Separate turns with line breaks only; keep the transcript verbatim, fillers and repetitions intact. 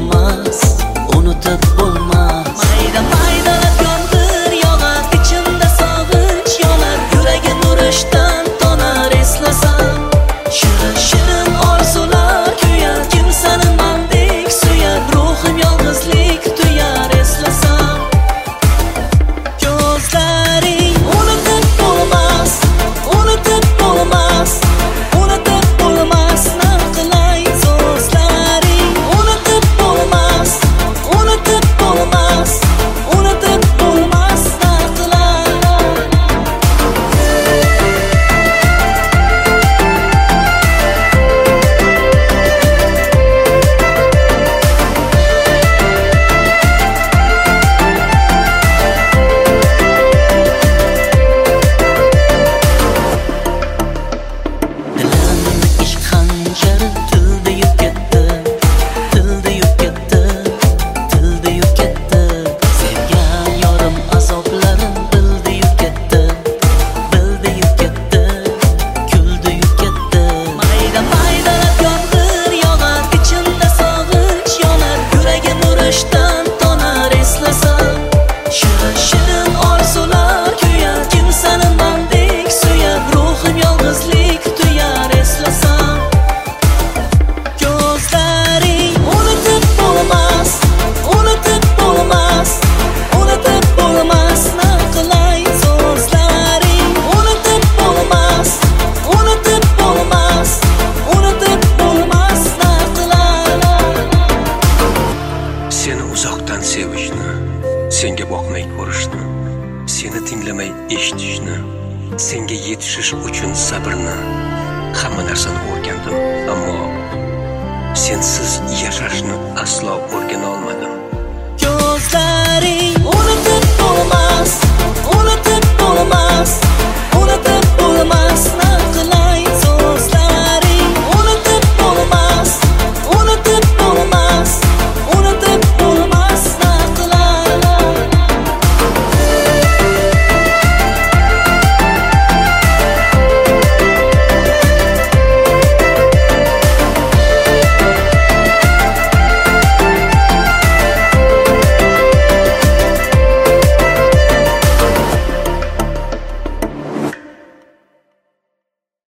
bo'lmas, unutib bo'lmas.
Mayda mayda yomg'ir yog'ar, ichimda sog'inch yonar, yuragim urushdan tonar eslasam. Shirin shirin orzular kuyar, kim seni mandek suyar, ruhim yolg'izlik tuyar eslasam. Ko'zlaring unutib bo'lmas, unutib bo'lmas, unutib bo'lmas, na qilay so'zlaring unutib bo'lmas, unutib bo'lmas, unutib bo'lmas, na qilay.
Dilimni ishq xanjari tilda yub ketdi, tilda yub ketdi, tilda yub ketdi. Sevgan yorim azoblarim bildi yub ketdi, bildi yub ketdi, kuldi yub ketdi.
Mayda mayda yomg'ir yog'ar, ichimda sog'inch yonar, yuragim urushdan tonar eslasam. Shirin shirin orzular kuyar, kim seni mandek suyar, ruhim yolg'izlik tuyar eslasam. Ko'zlaring unutib bo'lmas, unutib bo'lmas, unutib bo'lmas, na qilay so'zlaring unutib bo'lmas, unutib bo'lmas, unutib bo'lmas, na qilay.
Seni uzoqdan sevishni, senga boqmay ko'rishni, seni tinglamay eshitishni, senga yetishish uchun sabrni, hamma narsani o'rgandim, ammo sensiz yashashni aslo